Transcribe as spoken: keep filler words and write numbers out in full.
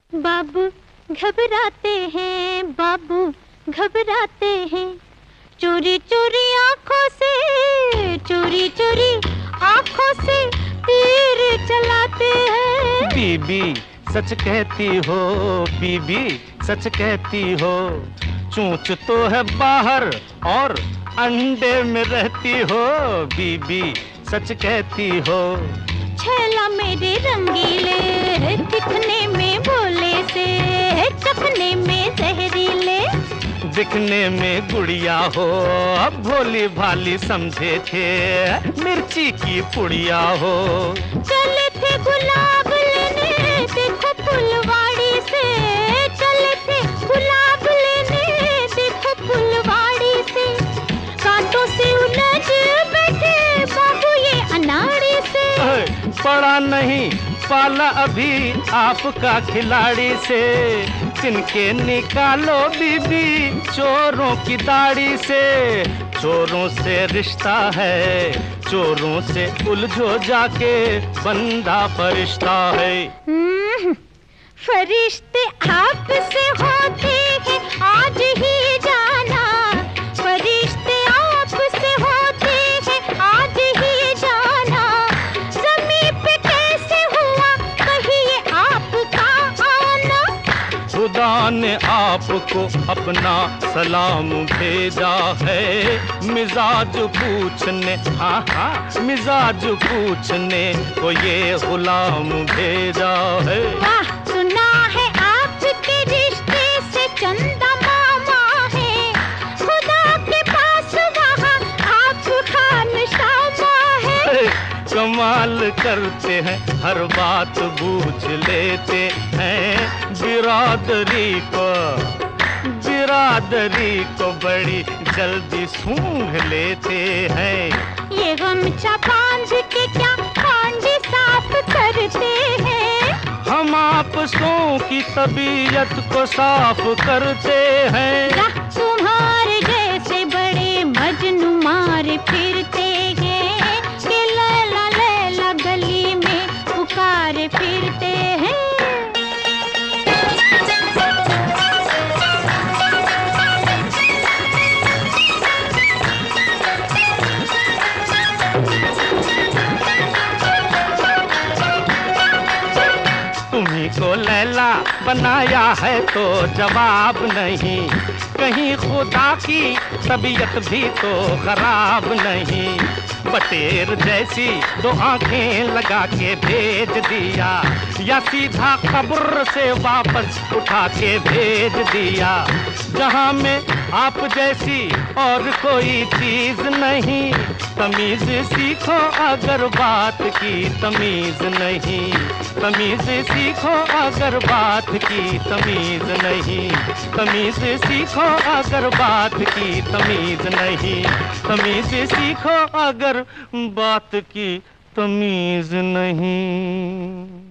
बाबू घबराते हैं, बाबू घबराते हैं, चोरी चोरी आंखों से, चोरी चोरी आंखों से तीर चलाते हैं। बीबी सच कहती हो, बीबी सच कहती हो, चोंच तो है बाहर और अंडे में रहती हो। बीबी सच कहती हो। छैला मेरे रंगीले, दिखने में भोले से, चखने में जहरीले, दिखने में गुड़िया हो, अब भोली भाली समझे थे मिर्ची की पुड़िया हो। चले थे गुलाब लेने, देखो फुलवाड़ी से, चले थे गुलाब लेने, देखो फुलवाड़ी से, कांटों से उलझ बैठे बाबू ये अनाड़ी से। पड़ा नहीं पाला अभी आपका खिलाड़ी से, जिनके निकालो बीबी चोरों की दाढ़ी से। चोरों से रिश्ता है, चोरों से उलझो जाके, बंदा फरिश्ता है। फरिश्ते आपसे होते हैं आज ही जाना, फरिश्ते आपसे होते हैं आज ही जाना। ज़मीन पे कैसे हुआ कहिए आपका आना, खुदा ने आपको अपना सलाम भेजा है, मिजाज पूछने, हाँ हाँ मिजाज पूछने को ये गुलाम भेजा है। वाह सुना है आपके रिश्ते से चंदा मामा है, खुदा के पास वहाँ आप खान शामा है। कमाल करते हैं हर बात बूझ लेते हैं, बिरादरी को बिरादरी को बड़ी जल्दी सूंघ लेते हैं। ये गमछा बांध के क्या हांडी साफ करते हैं, हम आपसों की तबीयत को साफ करते हैं। तुम्हारे जैसे बड़े मजनू मार फिरते हैं, कि लैला लैला गली में पुकार फिरते हैं। तुम्ही को लैला बनाया है तो जवाब नहीं, कहीं खुदा की तबीयत भी तो खराब नहीं। बटेर जैसी दो आंखें लगा के भेज दिया, या सीधा कब्र से वापस उठा के भेज दिया। जहां में आप जैसी और कोई चीज नहीं, तमीज सीखो अगर बात की तमीज नहीं, तमीज सीखो अगर बात की तमीज नहीं, तमीज सीखो अगर बात की तमीज नहीं, तमीज सीखो अगर बात की तमीज नहीं।